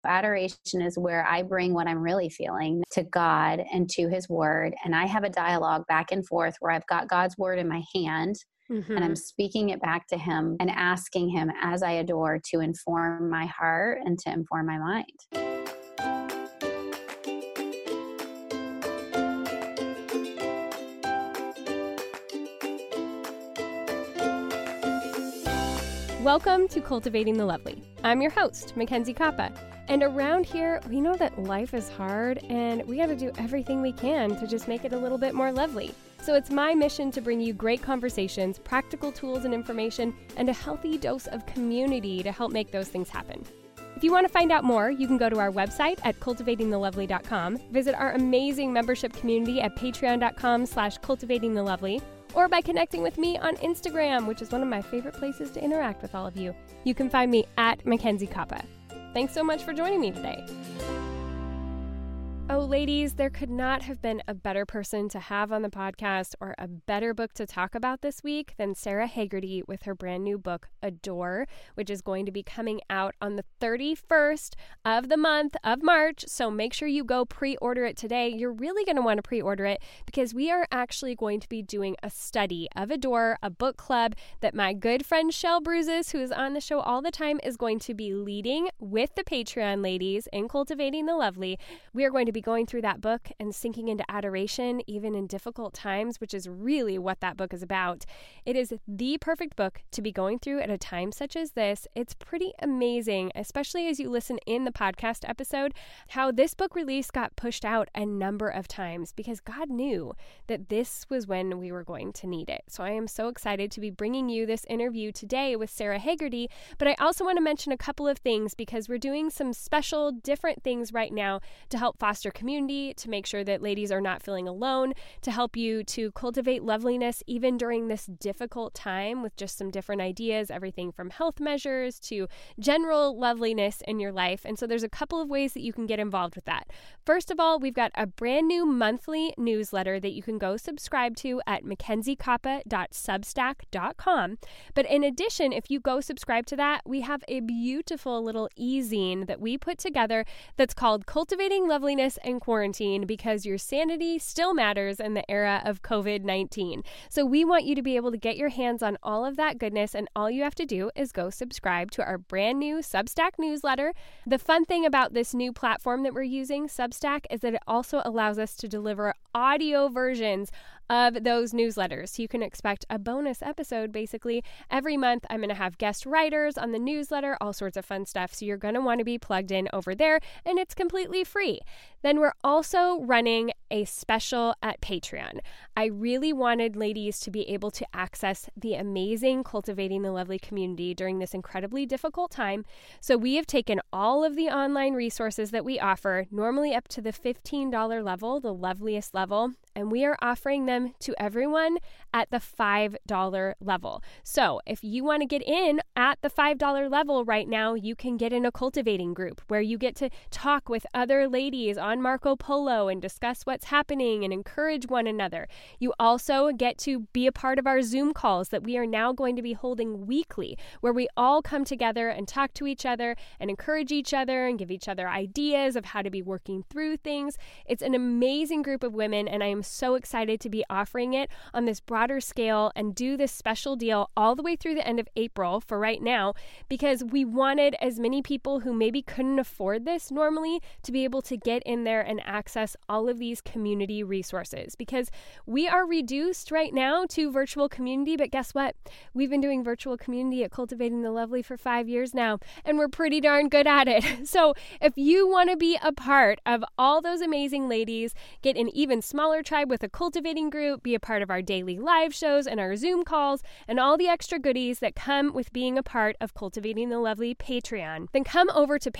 Adoration is where I bring what I'm really feeling to God and to his word. And I have a dialogue back and forth where I've got God's word in my hand and I'm speaking it back to him and asking him as I adore to inform my heart and to inform my mind. Welcome to Cultivating the Lovely. I'm your host, Mackenzie Koppa. And around here, we know that life is hard and we got to do everything we can to just make it a little bit more lovely. So it's my mission to bring you great conversations, practical tools and information, and a healthy dose of community to help make those things happen. If you want to find out more, you can go to our website at cultivatingthelovely.com, visit our amazing membership community at patreon.com/cultivatingthelovely, or by connecting with me on Instagram, which is one of my favorite places to interact with all of you. You can find me at Mackenzie Koppa. Thanks so much for joining me today. Oh, ladies, there could not have been a better person to have on the podcast or a better book to talk about this week than Sarah Haggerty with her brand new book, Adore, which is going to be coming out on the 31st of the month of March. So make sure you go pre-order it today. You're really going to want to pre-order it because we are actually going to be doing a study of Adore, a book club that my good friend Shell Bruises, who is on the show all the time, is going to be leading with the Patreon ladies in Cultivating the Lovely. We are going to be going through that book and sinking into adoration, even in difficult times, which is really what that book is about. It is the perfect book to be going through at a time such as this. It's pretty amazing, especially as you listen in the podcast episode, how this book release got pushed out a number of times because God knew that this was when we were going to need it. So I am so excited to be bringing you this interview today with Sarah Haggerty, but I also want to mention a couple of things because we're doing some special different things right now to help foster community, to make sure that ladies are not feeling alone, to help you to cultivate loveliness even during this difficult time with just some different ideas, everything from health measures to general loveliness in your life. And so there's a couple of ways that you can get involved with that. First of all, we've got a brand new monthly newsletter that you can go subscribe to at mackenziekoppa.substack.com. But in addition, if you go subscribe to that, we have a beautiful little e-zine that we put together that's called Cultivating Loveliness and Quarantine, because your sanity still matters in the era of COVID-19. So we want you to be able to get your hands on all of that goodness, and all you have to do is go subscribe to our brand new Substack newsletter. The fun thing about this new platform that we're using, Substack, is that it also allows us to deliver audio versions of those newsletters. So you can expect a bonus episode basically every month. I'm going to have guest writers on the newsletter, all sorts of fun stuff. So you're going to want to be plugged in over there, and it's completely free. Then we're also running a special at Patreon. I really wanted ladies to be able to access the amazing Cultivating the Lovely community during this incredibly difficult time. So we have taken all of the online resources that we offer, normally up to the $15 level, the loveliest level, and we are offering them to everyone at the $5 level. So if you want to get in at the $5 level right now, you can get in a cultivating group where you get to talk with other ladies on Marco Polo and discuss what's happening and encourage one another. You also get to be a part of our Zoom calls that we are now going to be holding weekly, where we all come together and talk to each other and encourage each other and give each other ideas of how to be working through things. It's an amazing group of women, and I am so excited to be offering it on this broader scale and do this special deal all the way through the end of April for right now, because we wanted as many people who maybe couldn't afford this normally to be able to get in there and access all of these community resources, because we are reduced right now to virtual community. But guess what? We've been doing virtual community at Cultivating the Lovely for 5 years now, and we're pretty darn good at it. So if you want to be a part of all those amazing ladies, get an even smaller tribe with a cultivating group, be a part of our daily live shows and our Zoom calls, and all the extra goodies that come with being a part of Cultivating the Lovely Patreon, then come over to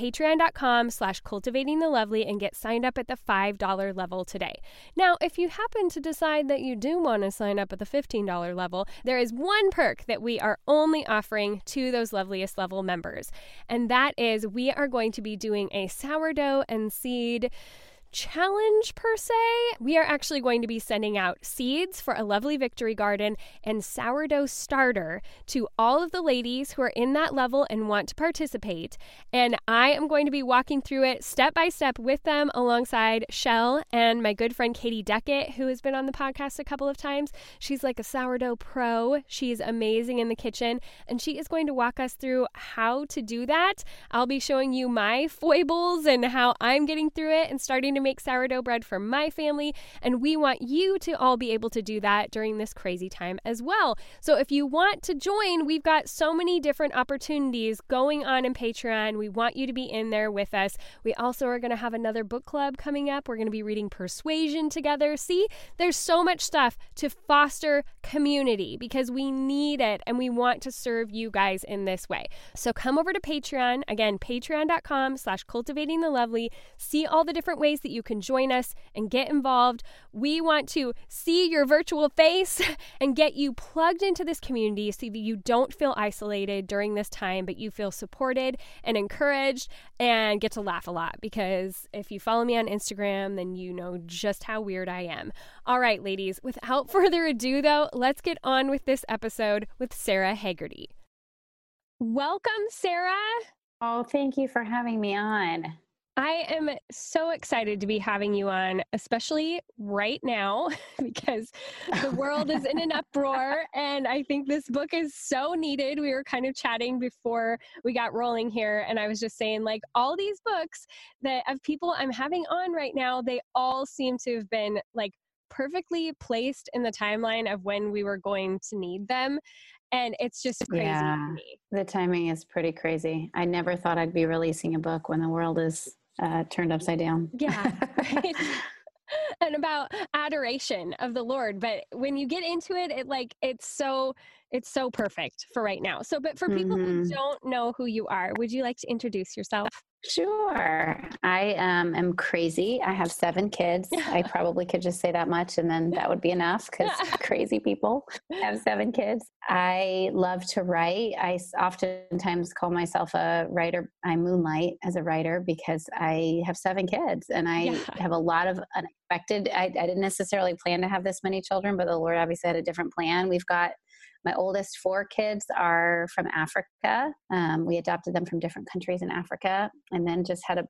patreon.com/cultivatingthelovely and get signed up at the $5 level today. Now, if you happen to decide that you do want to sign up at the $15 level, there is one perk that we are only offering to those loveliest level members, and that is we are going to be doing a sourdough and seed challenge per se. We are actually going to be sending out seeds for a Lovely Victory Garden and sourdough starter to all of the ladies who are in that level and want to participate. And I am going to be walking through it step by step with them alongside Shell and my good friend Katie Deckett, who has been on the podcast a couple of times. She's like a sourdough pro. She's amazing in the kitchen, and she is going to walk us through how to do that. I'll be showing you my foibles and how I'm getting through it and starting to make sourdough bread for my family. And we want you to all be able to do that during this crazy time as well. So if you want to join, we've got so many different opportunities going on in Patreon. We want you to be in there with us. We also are going to have another book club coming up. We're going to be reading Persuasion together. See, there's so much stuff to foster community because we need it and we want to serve you guys in this way. So come over to Patreon. Again, patreon.com/cultivatingthelovely. See all the different ways that you can join us and get involved. We want to see your virtual face and get you plugged into this community so that you don't feel isolated during this time, but you feel supported and encouraged and get to laugh a lot, because if you follow me on Instagram, then you know just how weird I am. All right, ladies, without further ado, though, let's get on with this episode with Sarah Haggerty. Welcome, Sarah. Oh, thank you for having me on. I am so excited to be having you on, especially right now, because the world is in an uproar, and I think this book is so needed. We were kind of chatting before we got rolling here, and I was just saying, like, all these books that of people I'm having on right now, they all seem to have been, like, perfectly placed in the timeline of when we were going to need them. And it's just crazy to me. The timing is pretty crazy. I never thought I'd be releasing a book when the world is turned upside down. Yeah. Right? And about adoration of the Lord. But when you get into it, it's so perfect for right now. So, but for people who don't know who you are, would you like to introduce yourself? Sure. I am crazy. I have 7 kids. I probably could just say that much and then that would be enough, because crazy people have 7 kids. I love to write. I oftentimes call myself a writer. I moonlight as a writer because I have 7 kids and I have a lot of unexpected. I didn't necessarily plan to have this many children, but the Lord obviously had a different plan. We've got my oldest 4 kids are from Africa. We adopted them from different countries in Africa, and then just had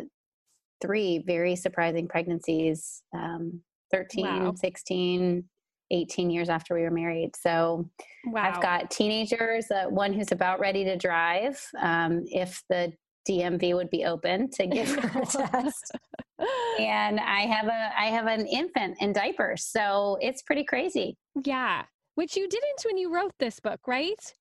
3 very surprising pregnancies, 13, 16, 18 years after we were married. So I've got teenagers, one who's about ready to drive, if the DMV would be open to give her a test. And I have an infant in diapers. So it's pretty crazy. Yeah. Which you didn't when you wrote this book, right?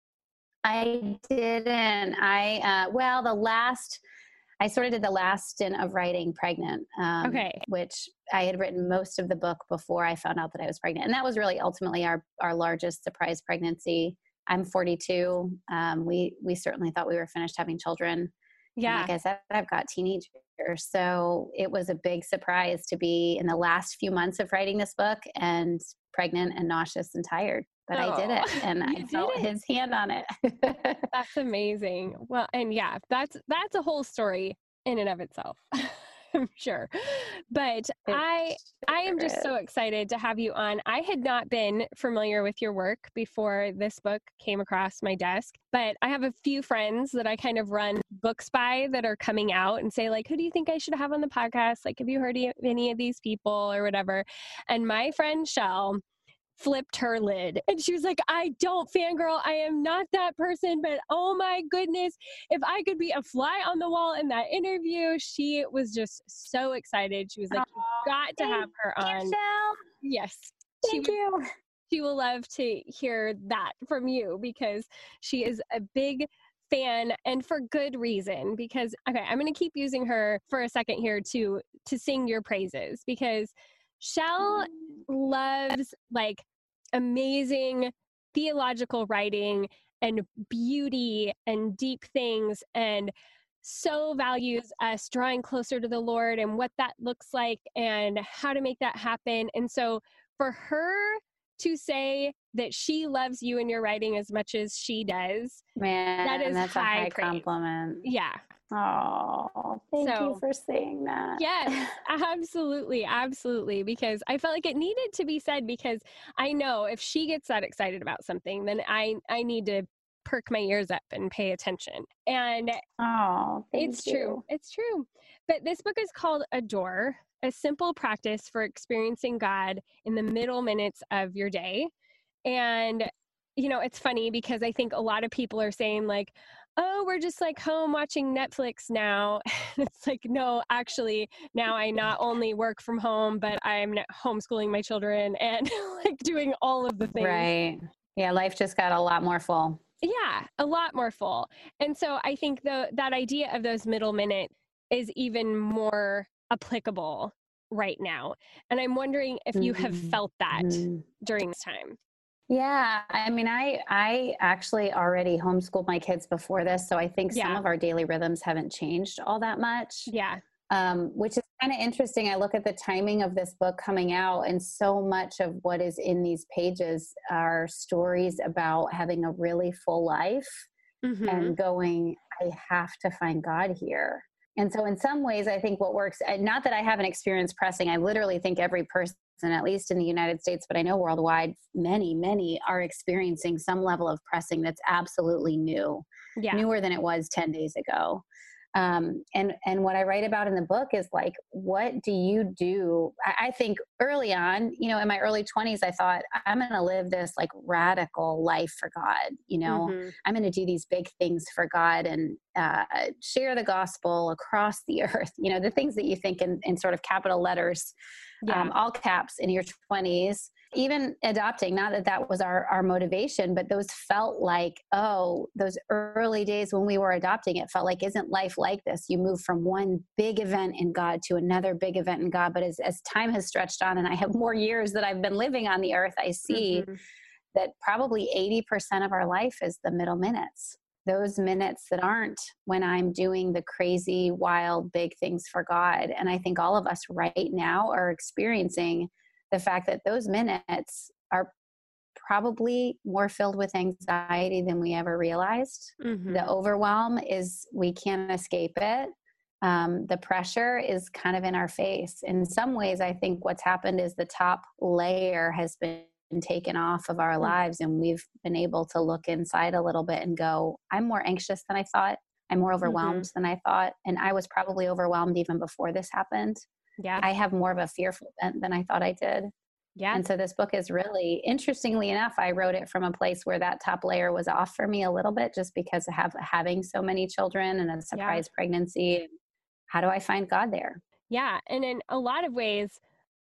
I didn't. I sort of did the last stint of writing pregnant, which I had written most of the book before I found out that I was pregnant. And that was really ultimately our largest surprise pregnancy. I'm 42. We certainly thought we were finished having children. Yeah. And like I said, I've got teenagers. So it was a big surprise to be in the last few months of writing this book and pregnant and nauseous and tired. But I did it, and I felt his hand on it. That's amazing. Well, and yeah, that's a whole story in and of itself. I'm sure. But I am just so excited to have you on. I had not been familiar with your work before this book came across my desk, but I have a few friends that I kind of run books by that are coming out and say, like, who do you think I should have on the podcast? Like, have you heard of any of these people or whatever? And my friend Shell flipped her lid and she was like, I don't fangirl. I am not that person, but oh my goodness, if I could be a fly on the wall in that interview. She was just so excited. She was like, you've got to have her on. Yes. Thank you. She will love to hear that from you because she is a big fan, and for good reason, because I'm going to keep using her for a second here to sing your praises, because Shell loves like amazing theological writing and beauty and deep things, and so values us drawing closer to the Lord and what that looks like and how to make that happen. And so for her to say that she loves you and your writing as much as she does, man, that's a high compliment. Yeah. Oh, thank you for saying that. Yes, absolutely. Absolutely. Because I felt like it needed to be said, because I know if she gets that excited about something, then I need to perk my ears up and pay attention. And Oh, thank it's true. you. It's true. But this book is called Adore, a simple practice for experiencing God in the middle minutes of your day. And, it's funny because I think a lot of people are saying, like, oh, we're just like home watching Netflix now. It's like, no, actually, now I not only work from home, but I'm homeschooling my children and like doing all of the things. Right. Yeah, life just got a lot more full. Yeah, a lot more full. And so I think that idea of those middle minute is even more applicable right now. And I'm wondering if you have felt that Mm-hmm. during this time. Yeah, I mean, I actually already homeschooled my kids before this, so I think some Yeah. of our daily rhythms haven't changed all that much. Yeah. Which is kind of interesting. I look at the timing of this book coming out, and so much of what is in these pages are stories about having a really full life and going, I have to find God here. And so, in some ways, I think what works, not that I haven't experienced pressing, I literally think every person, at least in the United States, but I know worldwide, many are experiencing some level of pressing that's absolutely new, newer than it was 10 days ago. And what I write about in the book is like, what do you do? I think early on, in my early 20s, I thought I'm going to live this like radical life for God. I'm going to do these big things for God and share the gospel across the earth. The things that you think in sort of capital letters, all caps in your 20s. Even adopting, not that that was our motivation, but those felt like, those early days when we were adopting, it felt like, isn't life like this? You move from one big event in God to another big event in God. But as time has stretched on and I have more years that I've been living on the earth, I see that probably 80% of our life is the middle minutes. Those minutes that aren't when I'm doing the crazy, wild, big things for God. And I think all of us right now are experiencing the fact that those minutes are probably more filled with anxiety than we ever realized. The overwhelm is, we can't escape it. The pressure is kind of in our face. In some ways, I think what's happened is the top layer has been taken off of our lives, and we've been able to look inside a little bit and go, I'm more anxious than I thought. I'm more overwhelmed than I thought. And I was probably overwhelmed even before this happened. Yeah. I have more of a fearful bent than I thought I did. Yeah. And so this book is really, interestingly enough, I wrote it from a place where that top layer was off for me a little bit, just because of having so many children and a surprise pregnancy. How do I find God there? Yeah. And in a lot of ways,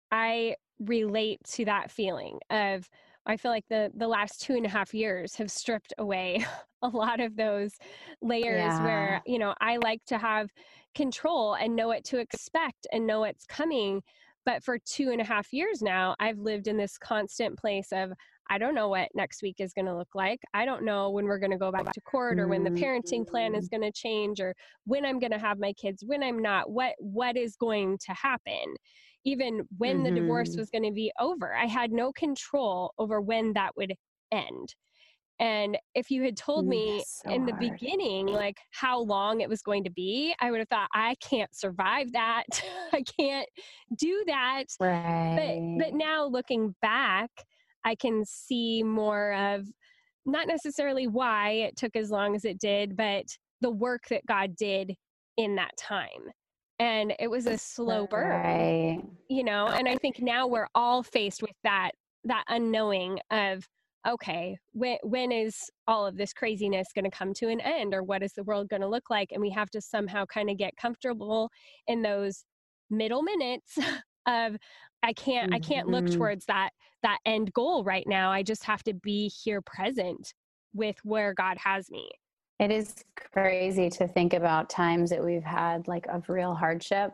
I relate to that feeling of, I feel like the last 2.5 years have stripped away a lot of those layers where, I like to have control and know what to expect and know what's coming. But for 2.5 years now, I've lived in this constant place of, I don't know what next week is going to look like. I don't know when we're going to go back to court, or when the parenting plan is going to change, or when I'm going to have my kids, when I'm not, what is going to happen. Even when the divorce was going to be over, I had no control over when that would end. And if you had told me in the beginning, like how long it was going to be, I would have thought, I can't survive that. I can't do that. Right. But now looking back, I can see more of, not necessarily why it took as long as it did, but the work that God did in that time. And it was a slow burn, and I think now we're all faced with that unknowing of, okay, when is all of this craziness going to come to an end, or what is the world going to look like? And we have to somehow kind of get comfortable in those middle minutes of, I can't look towards that end goal right now. I just have to be here present with where God has me. It is crazy to think about times that we've had like of real hardship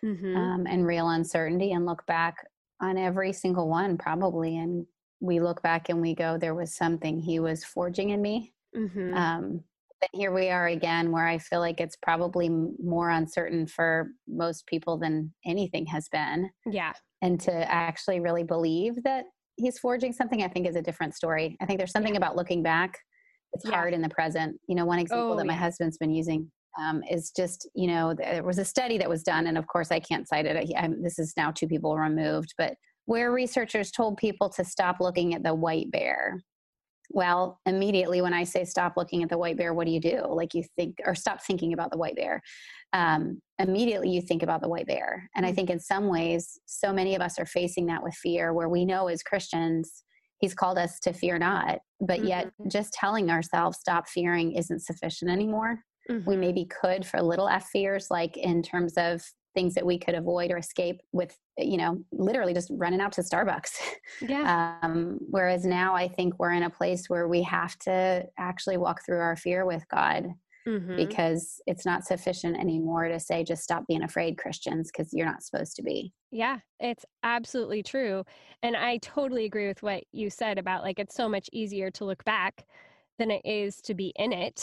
and real uncertainty, and look back on every single one probably. And we look back and we go, there was something he was forging in me. But here we are again, where I feel like it's probably more uncertain for most people than anything has been. Yeah. And to actually really believe that he's forging something, I think is a different story. I think there's something about looking back. It's hard in the present. One example that my husband's been using is just, there was a study that was done, and of course I can't cite it. This is now 2 people removed, but where researchers told people to stop looking at the white bear. Well, immediately when I say stop looking at the white bear, what do? Like you think, or stop thinking about the white bear. Immediately you think about the white bear. And I think in some ways, so many of us are facing that with fear, where we know as Christians, He's called us to fear not, but yet just telling ourselves stop fearing isn't sufficient anymore. We maybe could for little F fears, like in terms of things that we could avoid or escape with, literally just running out to Starbucks. Yeah. Whereas now I think we're in a place where we have to actually walk through our fear with God, because it's not sufficient anymore to say, just stop being afraid, Christians, because you're not supposed to be. Yeah, it's absolutely true. And I totally agree with what you said about like, it's so much easier to look back than it is to be in it.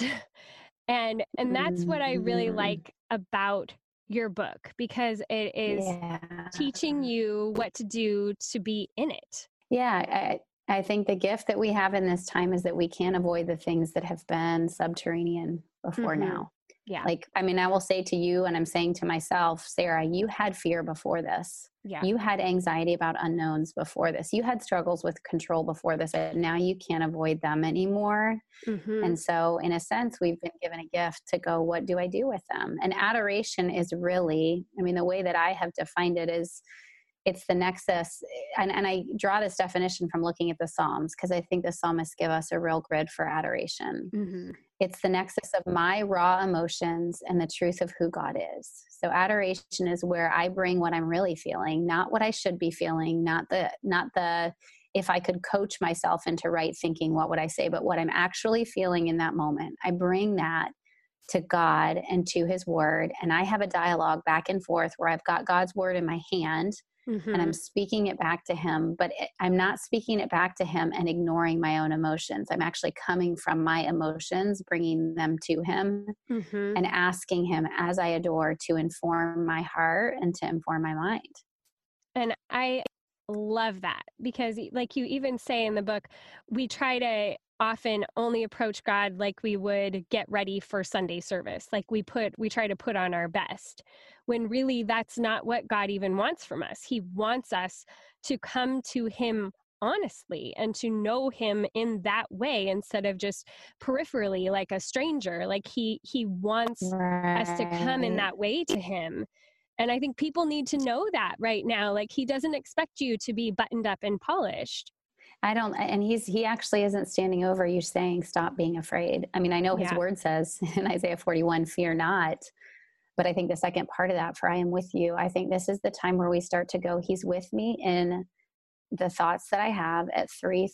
And that's what I really like about your book, because it is teaching you what to do to be in it. Yeah. I think the gift that we have in this time is that we can't avoid the things that have been subterranean before now. Yeah. I will say to you, and I'm saying to myself, Sarah, you had fear before this. Yeah. You had anxiety about unknowns before this. You had struggles with control before this, and now you can't avoid them anymore. And so in a sense, we've been given a gift to go, what do I do with them? And adoration is really, the way that I have defined it is, it's the nexus. And I draw this definition from looking at the Psalms, because I think the psalmists give us a real grid for adoration. It's the nexus of my raw emotions and the truth of who God is. So adoration is where I bring what I'm really feeling, not what I should be feeling, not the if I could coach myself into right thinking, what would I say, but what I'm actually feeling in that moment. I bring that to God and to His word. And I have a dialogue back and forth where I've got God's word in my hand, and I'm speaking it back to Him, but I'm not speaking it back to Him and ignoring my own emotions. I'm actually coming from my emotions, bringing them to Him, and asking Him, as I adore, to inform my heart and to inform my mind. And I love that, because like you even say in the book, we try to often only approach God like we would get ready for Sunday service. Like we try to put on our best, when really that's not what God even wants from us. He wants us to come to Him honestly and to know Him in that way, instead of just peripherally like a stranger. Like he wants us to come in that way to Him. And I think people need to know that right now. Like He doesn't expect you to be buttoned up and polished. And he actually isn't standing over you saying, stop being afraid. I know His word says in Isaiah 41, fear not. But I think the second part of that, for I am with you, I think this is the time where we start to go, He's with me in the thoughts that I have at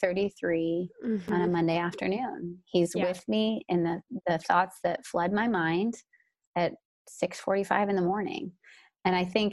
3:33 on a Monday afternoon. He's with me in the thoughts that flood my mind at 6:45 in the morning. And I think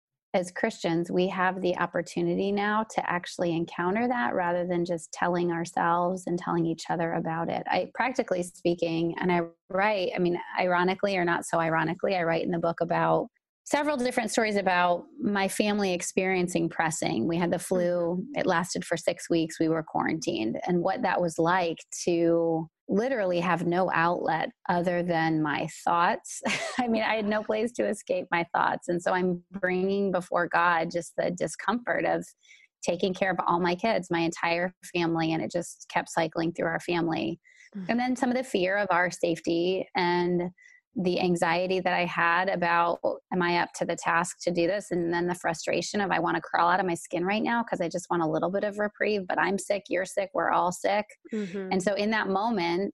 as Christians, we have the opportunity now to actually encounter that, rather than just telling ourselves and telling each other about it. Practically speaking, and I write, ironically or not so ironically, I write in the book about several different stories about my family experiencing pressing. We had the flu. It lasted for 6 weeks. We were quarantined, and what that was like to literally have no outlet other than my thoughts. I had no place to escape my thoughts. And so I'm bringing before God just the discomfort of taking care of all my kids, my entire family. And it just kept cycling through our family. And then some of the fear of our safety and the anxiety that I had about, am I up to the task to do this? And then the frustration of, I want to crawl out of my skin right now because I just want a little bit of reprieve, but I'm sick, you're sick, we're all sick. And so in that moment,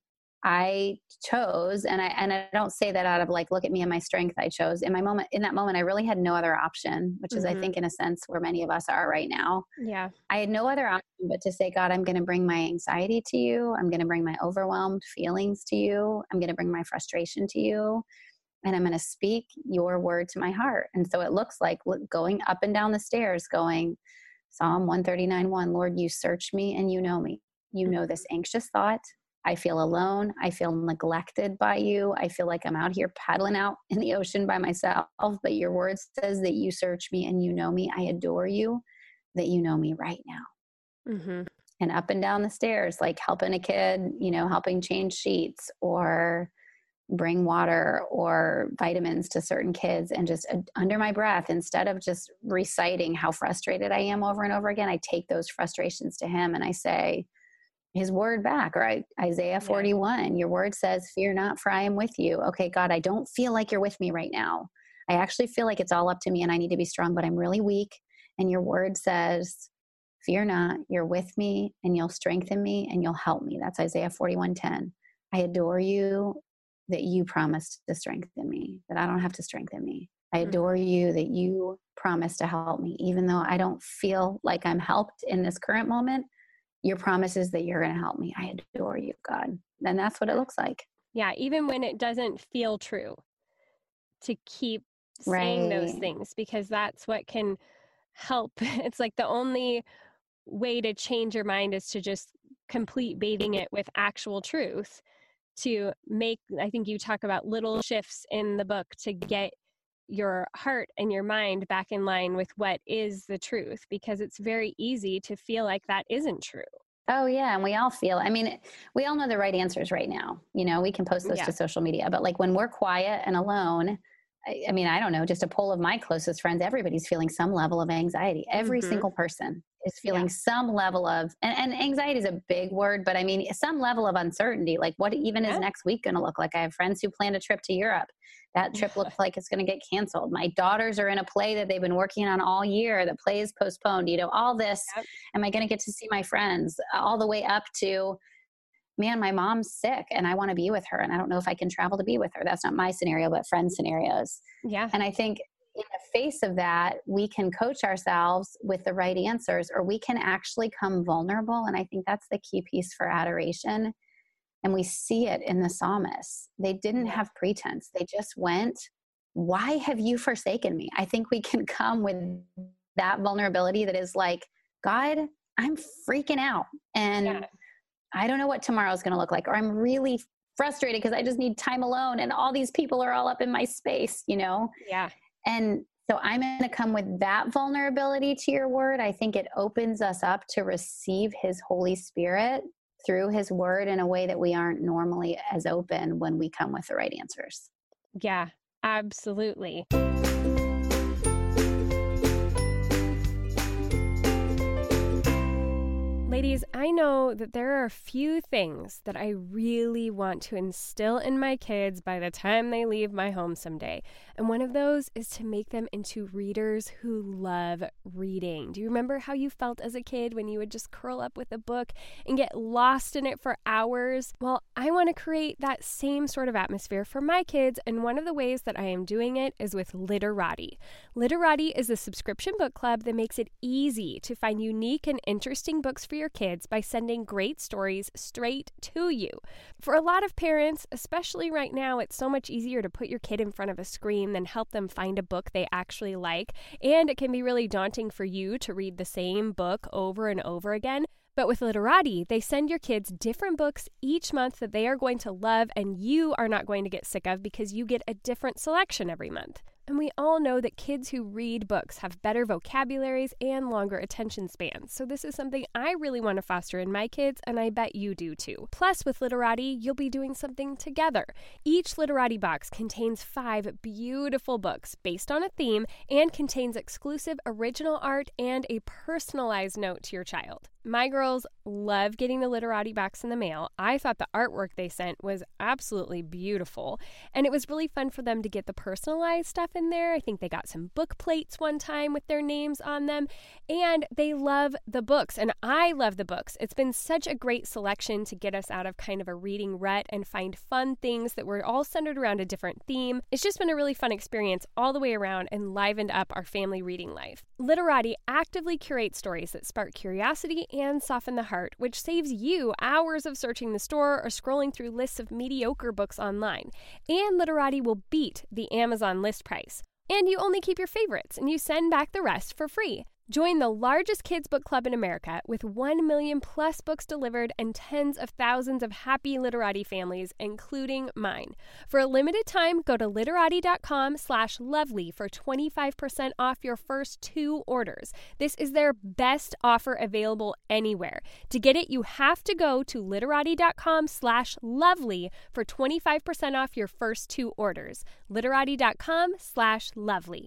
I chose, and I don't say that out of like, look at me and my strength. I chose in that moment, I really had no other option, which is, I think, in a sense where many of us are right now. Yeah. I had no other option but to say, God, I'm going to bring my anxiety to you. I'm going to bring my overwhelmed feelings to you. I'm going to bring my frustration to you. And I'm going to speak your word to my heart. And so it looks like going up and down the stairs, going Psalm 139:1, Lord, you search me and you know me. You know this anxious thought. I feel alone. I feel neglected by you. I feel like I'm out here paddling out in the ocean by myself, but your word says that you search me and you know me. I adore you, that you know me right now. And up and down the stairs, like helping a kid, helping change sheets, or bring water or vitamins to certain kids, and just under my breath, instead of just reciting how frustrated I am over and over again, I take those frustrations to him and I say his word back, or Isaiah 41, your word says, fear not, for I am with you. Okay, God, I don't feel like you're with me right now. I actually feel like it's all up to me and I need to be strong, but I'm really weak. And your word says, fear not, you're with me and you'll strengthen me and you'll help me. That's Isaiah 41:10. I adore you that you promised to strengthen me, that I don't have to strengthen me. I adore you that you promised to help me, even though I don't feel like I'm helped in this current moment. Your promise is that you're going to help me. I adore you, God. And that's what it looks like. Yeah, even when it doesn't feel true, to keep saying those things, because that's what can help. It's like the only way to change your mind is to just complete bathing it with actual truth, to make, I think you talk about little shifts in the book to get your heart and your mind back in line with what is the truth, because it's very easy to feel like that isn't true. Oh yeah. And we all feel, I mean, we all know the right answers right now. You know, we can post those to social media, but like when we're quiet and alone, I mean, I don't know, just a poll of my closest friends, everybody's feeling some level of anxiety. Every single person is feeling some level of, and anxiety is a big word, but I mean, some level of uncertainty. Like what even is next week going to look like? I have friends who planned a trip to Europe. That trip looks like it's going to get canceled. My daughters are in a play that they've been working on all year. The play is postponed. You know, all this, am I going to get to see my friends? All the way up to, man, my mom's sick and I want to be with her and I don't know if I can travel to be with her. That's not my scenario, but friend scenarios. Yeah. And I think in the face of that, we can coach ourselves with the right answers, or we can actually come vulnerable. And I think that's the key piece for adoration. And we see it in the psalmists. They didn't have pretense. They just went, why have you forsaken me? I think we can come with that vulnerability that is like, God, I'm freaking out. And I don't know what tomorrow is going to look like, or I'm really frustrated because I just need time alone and all these people are all up in my space, you know? Yeah. And so I'm going to come with that vulnerability to your word. I think it opens us up to receive his Holy Spirit through his word in a way that we aren't normally as open when we come with the right answers. Yeah, absolutely. Ladies, I know that there are a few things that I really want to instill in my kids by the time they leave my home someday. And one of those is to make them into readers who love reading. Do you remember how you felt as a kid when you would just curl up with a book and get lost in it for hours? Well, I want to create that same sort of atmosphere for my kids, and one of the ways that I am doing it is with Literati. Literati is a subscription book club that makes it easy to find unique and interesting books for your kids by sending great stories straight to you. For a lot of parents, especially right now, it's so much easier to put your kid in front of a screen than help them find a book they actually like, and it can be really daunting for you to read the same book over and over again. But with Literati, they send your kids different books each month that they are going to love and you are not going to get sick of, because you get a different selection every month. And we all know that kids who read books have better vocabularies and longer attention spans. So this is something I really want to foster in my kids, and I bet you do too. Plus, with Literati, you'll be doing something together. Each Literati box contains 5 beautiful books based on a theme and contains exclusive original art and a personalized note to your child. My girls love getting the Literati box in the mail. I thought the artwork they sent was absolutely beautiful, and it was really fun for them to get the personalized stuff in there. I think they got some book plates one time with their names on them, and they love the books, and I love the books. It's been such a great selection to get us out of kind of a reading rut and find fun things that were all centered around a different theme. It's just been a really fun experience all the way around and livened up our family reading life. Literati actively curates stories that spark curiosity and soften the heart, which saves you hours of searching the store or scrolling through lists of mediocre books online. And Literati will beat the Amazon list price. And you only keep your favorites, and you send back the rest for free. Join the largest kids book club in America with 1 million plus books delivered and tens of thousands of happy Literati families, including mine. For a limited time, go to literati.com/lovely for 25% off your first 2 orders. This is their best offer available anywhere. To get it, you have to go to literati.com/lovely for 25% off your first 2 orders. literati.com/lovely.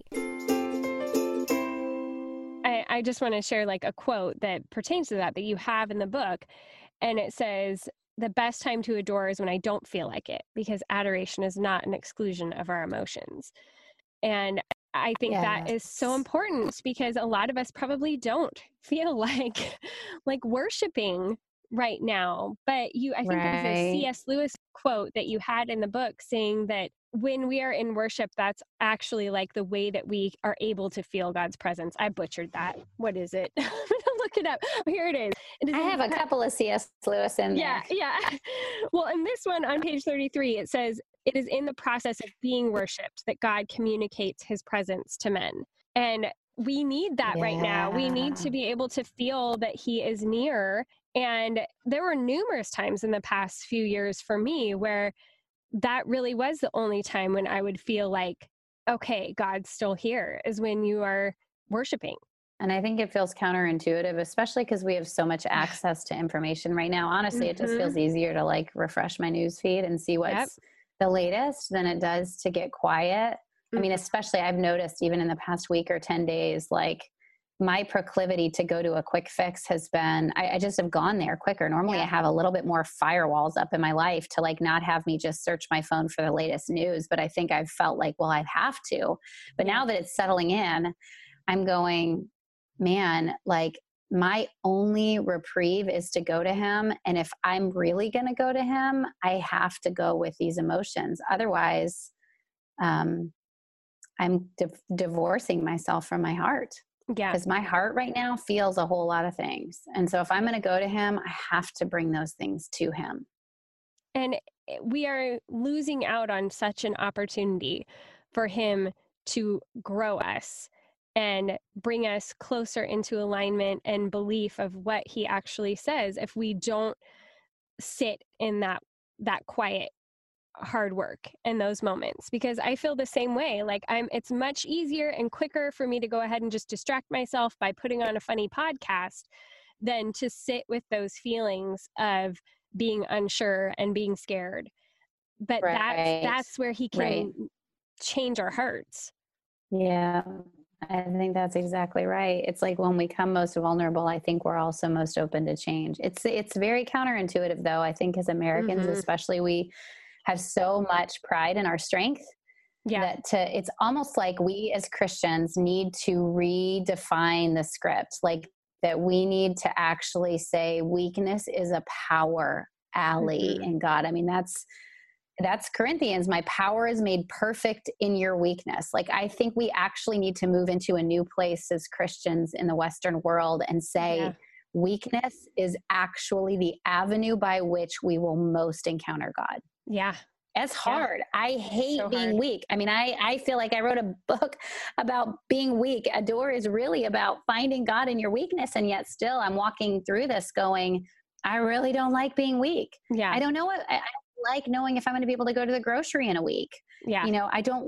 I just want to share like a quote that pertains to that you have in the book. And it says, the best time to adore is when I don't feel like it, because adoration is not an exclusion of our emotions. And I think that is so important, because a lot of us probably don't feel like worshiping right now. But I think it was a C.S. Lewis quote that you had in the book saying that when we are in worship, that's actually like the way that we are able to feel God's presence. I butchered that. What is it? I'm going to look it up. Oh, here it is. I have a couple of C.S. Lewis in there. Yeah. Well, in this one on page 33, it says, it is in the process of being worshiped that God communicates his presence to men. And we need that right now. We need to be able to feel that he is near. And there were numerous times in the past few years for me where that really was the only time when I would feel like, okay, God's still here, is when you are worshiping. And I think it feels counterintuitive, especially because we have so much access to information right now. Honestly, it just feels easier to like refresh my news feed and see what's the latest than it does to get quiet. I mean, especially I've noticed even in the past week or 10 days, like my proclivity to go to a quick fix has been, I just have gone there quicker. Normally I have a little bit more firewalls up in my life to like not have me just search my phone for the latest news. But I think I've felt like, well, I have to. But now that it's settling in, I'm going, man, like my only reprieve is to go to him. And if I'm really going to go to him, I have to go with these emotions. Otherwise, I'm divorcing myself from my heart. Yeah. Because my heart right now feels a whole lot of things. And so if I'm going to go to him, I have to bring those things to him. And we are losing out on such an opportunity for him to grow us and bring us closer into alignment and belief of what he actually says if we don't sit in that quiet hard work in those moments. Because I feel the same way. Like it's much easier and quicker for me to go ahead and just distract myself by putting on a funny podcast than to sit with those feelings of being unsure and being scared. But that's where he can change our hearts. Yeah, I think that's exactly right. It's like when we come most vulnerable, I think we're also most open to change. It's very counterintuitive though. I think as Americans, especially, we have so much pride in our strength that it's almost like we as Christians need to redefine the script, like that we need to actually say weakness is a power ally in God. I mean, that's Corinthians. My power is made perfect in your weakness. Like, I think we actually need to move into a new place as Christians in the Western world and say weakness is actually the avenue by which we will most encounter God. Yeah. It's hard. I hate being weak. I mean, I feel like I wrote a book about being weak. Adore is really about finding God in your weakness. And yet still I'm walking through this going, I really don't like being weak. Yeah. I don't know what I don't like knowing if I'm going to be able to go to the grocery in a week. Yeah. You know, I don't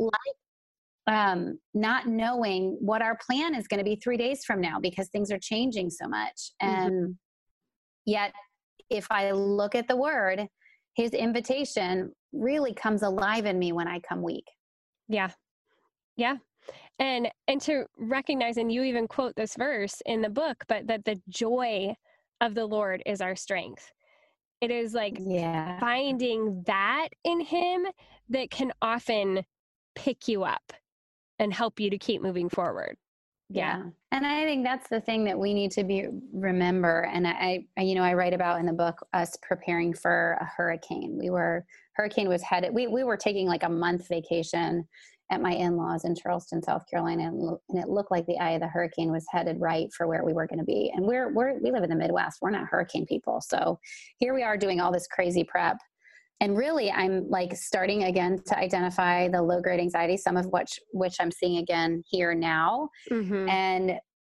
like not knowing what our plan is going to be 3 days from now because things are changing so much. And yet if I look at the word, his invitation really comes alive in me when I come weak. Yeah. Yeah. And to recognize, and you even quote this verse in the book, but that the joy of the Lord is our strength. It is like finding that in him that can often pick you up and help you to keep moving forward. Yeah. And I think that's the thing that we need to remember. And I write about in the book, us preparing for a hurricane. Hurricane was headed, we were taking like a month vacation at my in-laws in Charleston, South Carolina. And it looked like the eye of the hurricane was headed right for where we were going to be. And we live in the Midwest. We're not hurricane people. So here we are doing all this crazy prep. And really, I'm like starting again to identify the low-grade anxiety, some of which I'm seeing again here now. And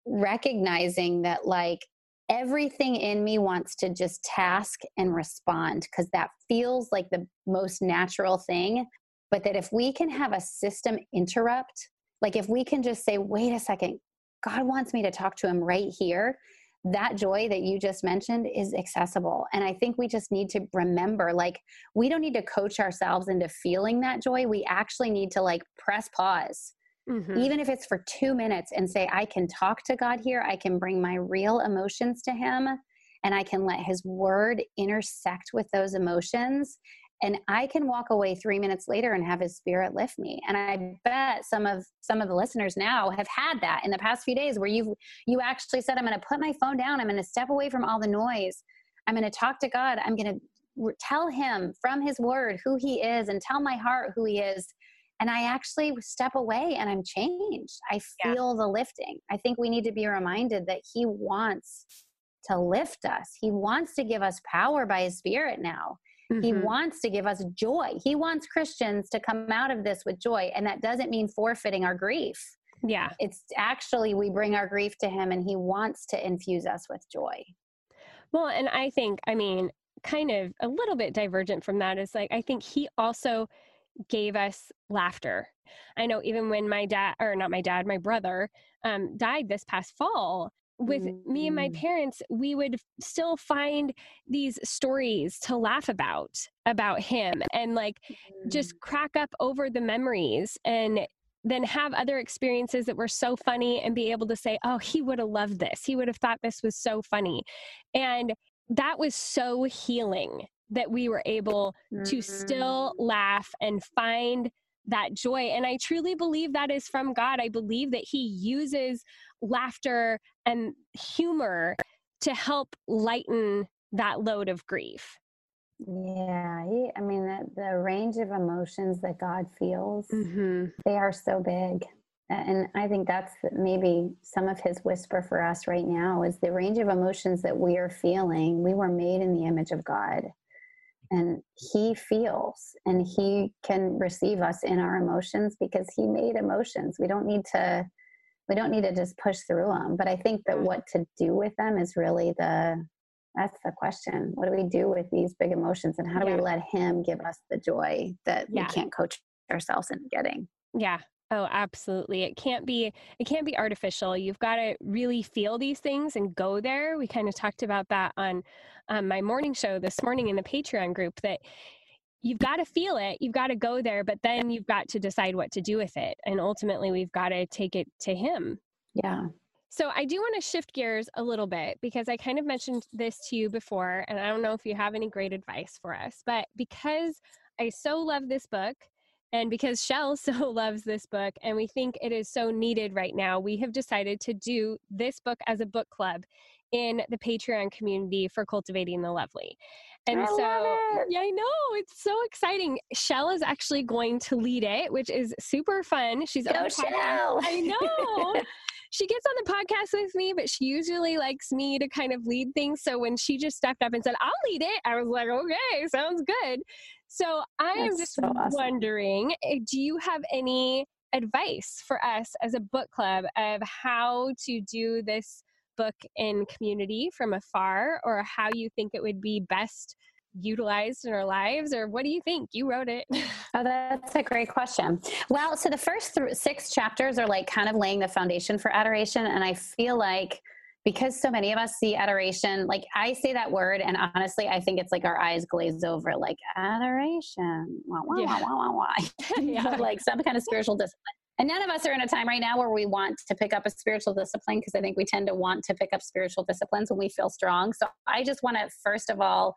recognizing that like everything in me wants to just task and respond because that feels like the most natural thing. But that if we can have a system interrupt, like if we can just say, wait a second, God wants me to talk to him right here. That joy that you just mentioned is accessible. And I think we just need to remember, like, we don't need to coach ourselves into feeling that joy. We actually need to like press pause, even if it's for 2 minutes, and say, I can talk to God here. I can bring my real emotions to him, and I can let his word intersect with those emotions. And I can walk away 3 minutes later and have his spirit lift me. And I bet some of the listeners now have had that in the past few days where you actually said, I'm going to put my phone down. I'm going to step away from all the noise. I'm going to talk to God. I'm going to tell him from his word who he is and tell my heart who he is. And I actually step away and I'm changed. I feel the lifting. I think we need to be reminded that he wants to lift us. He wants to give us power by his spirit now. He wants to give us joy. He wants Christians to come out of this with joy. And that doesn't mean forfeiting our grief. Yeah. It's actually, we bring our grief to him and he wants to infuse us with joy. Well, and I think, I mean, kind of a little bit divergent from that is like, I think he also gave us laughter. I know even when my brother died this past fall, with me and my parents, we would still find these stories to laugh about him and like just crack up over the memories and then have other experiences that were so funny and be able to say, oh, he would have loved this. He would have thought this was so funny. And that was so healing that we were able to still laugh and find that joy. And I truly believe that is from God. I believe that he uses laughter and humor to help lighten that load of grief. Yeah. I mean, the range of emotions that God feels, they are so big. And I think that's maybe some of his whisper for us right now is the range of emotions that we are feeling. We were made in the image of God. And he feels and he can receive us in our emotions because he made emotions. We don't need to just push through them. But I think that what to do with them is really that's the question. What do we do with these big emotions and how do we let him give us the joy that we can't coach ourselves into getting? Yeah. Oh, absolutely. It can't be artificial. You've got to really feel these things and go there. We kind of talked about that on my morning show this morning in the Patreon group, that you've got to feel it. You've got to go there, but then you've got to decide what to do with it. And ultimately we've got to take it to him. Yeah. So I do want to shift gears a little bit because I kind of mentioned this to you before, and I don't know if you have any great advice for us, but because I so love this book, and because Shell so loves this book and we think it is so needed right now, we have decided to do this book as a book club in the Patreon community for Cultivating the Lovely. And I love it. Yeah, I know. It's so exciting. Shell is actually going to lead it, which is super fun. She's Go Shell. I know. She gets on the podcast with me, but she usually likes me to kind of lead things. So when she just stepped up and said, I'll lead it, I was like, okay, sounds good. So I am just wondering, do you have any advice for us as a book club of how to do this book in community from afar, or how you think it would be best utilized in our lives? Or what do you think? You wrote it. Oh, that's a great question. Well, so the first 6 chapters are like kind of laying the foundation for adoration. And I feel like because so many of us see adoration, like I say that word, and honestly, I think it's like our eyes glaze over, like adoration, wah, wah, wah, wah, wah, wah. Like some kind of spiritual discipline. And none of us are in a time right now where we want to pick up a spiritual discipline, because I think we tend to want to pick up spiritual disciplines when we feel strong. So I just want to, first of all,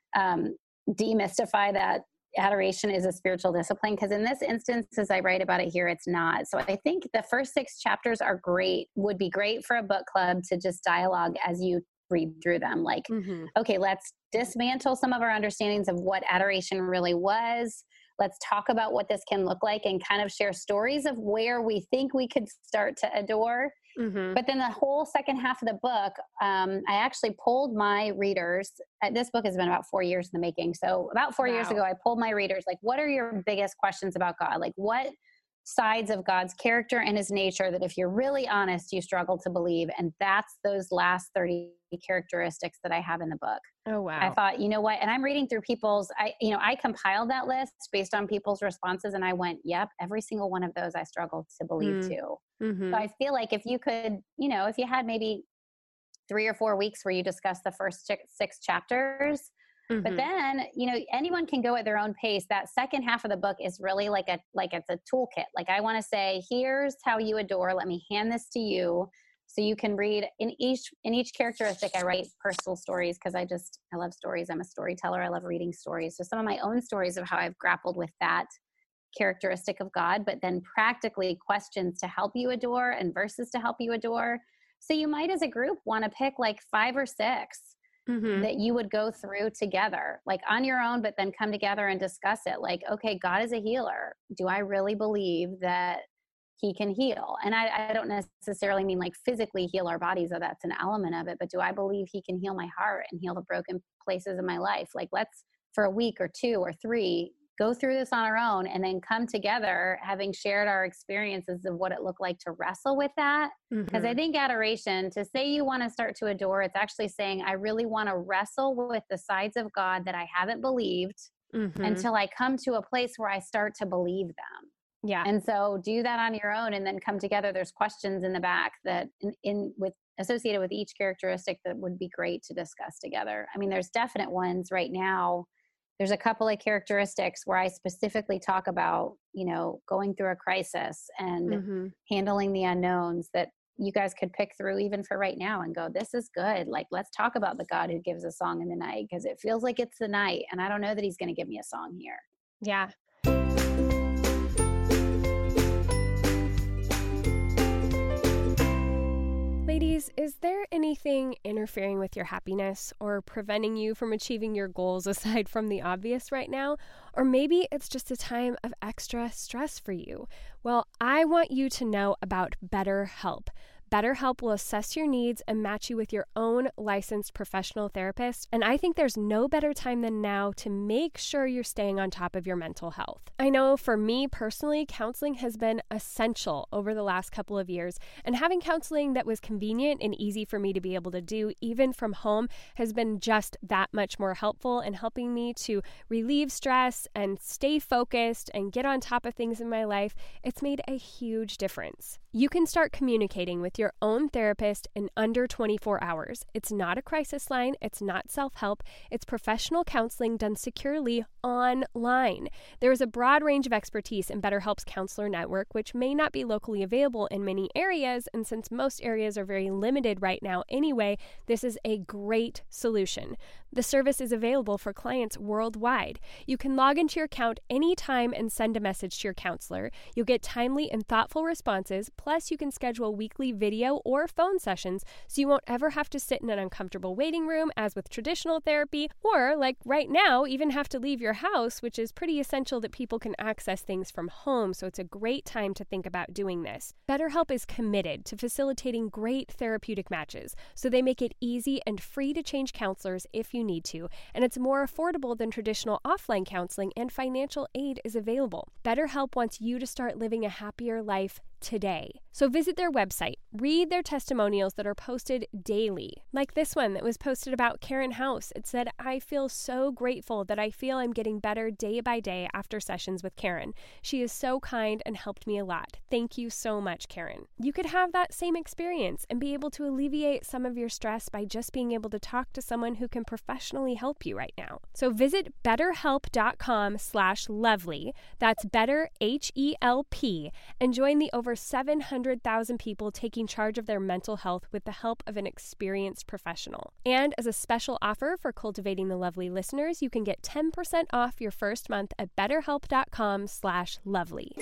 demystify that adoration is a spiritual discipline, because in this instance, as I write about it here, it's not. So I think the first 6 chapters would be great for a book club to just dialogue as you read through them. Like, okay, let's dismantle some of our understandings of what adoration really was. Let's talk about what this can look like and kind of share stories of where we think we could start to adore. But then the whole second half of the book, I actually polled my readers. This book has been about 4 years in the making. So about 4 years ago, I polled my readers, like, what are your biggest questions about God? Like, what sides of God's character and his nature that if you're really honest, you struggle to believe. And that's those last 30 characteristics that I have in the book. Oh, wow. I thought, you know what? And I'm reading through I compiled that list based on people's responses. And I went, yep, every single one of those I struggled to believe too. So I feel like if you could, if you had maybe 3 or 4 weeks where you discuss the first 6 chapters, but then, anyone can go at their own pace. That second half of the book is really like it's a toolkit. Like I want to say, here's how you adore. Let me hand this to you so you can read in each characteristic. I write personal stories because I love stories. I'm a storyteller. I love reading stories. So some of my own stories of how I've grappled with that characteristic of God, but then practically questions to help you adore and verses to help you adore. So you might, as a group, want to pick like 5 or 6 that you would go through together, like on your own, but then come together and discuss it. Like, okay, God is a healer. Do I really believe that he can heal? And I don't necessarily mean like physically heal our bodies, though that's an element of it, but do I believe he can heal my heart and heal the broken places in my life? Like, let's, for a week or 2 or 3, go through this on our own and then come together, having shared our experiences of what it looked like to wrestle with that. Because I think adoration, to say you want to start to adore, it's actually saying, I really want to wrestle with the sides of God that I haven't believed until I come to a place where I start to believe them. Yeah. And so do that on your own and then come together. There's questions in the back that associated with each characteristic that would be great to discuss together. I mean, there's definite ones right now. There's a couple of characteristics where I specifically talk about, going through a crisis and handling the unknowns that you guys could pick through even for right now and go, this is good. Like, let's talk about the God who gives a song in the night, because it feels like it's the night. And I don't know that he's going to give me a song here. Yeah. Ladies, is there anything interfering with your happiness or preventing you from achieving your goals aside from the obvious right now? Or maybe it's just a time of extra stress for you. Well, I want you to know about BetterHelp. BetterHelp will assess your needs and match you with your own licensed professional therapist. And I think there's no better time than now to make sure you're staying on top of your mental health. I know for me personally, counseling has been essential over the last couple of years. And having counseling that was convenient and easy for me to be able to do, even from home, has been just that much more helpful in helping me to relieve stress and stay focused and get on top of things in my life. It's made a huge difference. You can start communicating with your own therapist in under 24 hours. It's not a crisis line. It's not self-help. It's professional counseling done securely online. There is a broad range of expertise in BetterHelp's counselor network, which may not be locally available in many areas. And since most areas are very limited right now anyway, this is a great solution. The service is available for clients worldwide. You can log into your account anytime and send a message to your counselor. You'll get timely and thoughtful responses. Plus, you can schedule weekly video or phone sessions so you won't ever have to sit in an uncomfortable waiting room as with traditional therapy, or like right now, even have to leave your house, which is pretty essential that people can access things from home. So it's a great time to think about doing this. BetterHelp is committed to facilitating great therapeutic matches, so they make it easy and free to change counselors if you need to, and it's more affordable than traditional offline counseling, and financial aid is available. BetterHelp wants you to start living a happier life today. So visit their website, read their testimonials that are posted daily, like this one that was posted about Karen House. It said, I feel so grateful that I feel I'm getting better day by day after sessions with Karen. She is so kind and helped me a lot. Thank you so much, Karen. You could have that same experience and be able to alleviate some of your stress by just being able to talk to someone who can professionally help you right now. So visit betterhelp.com/lovely. That's better, HELP, and join the over 700,000 people taking charge of their mental health with the help of an experienced professional. And as a special offer for Cultivating the Lovely listeners, you can get 10% off your first month at betterhelp.com/lovely.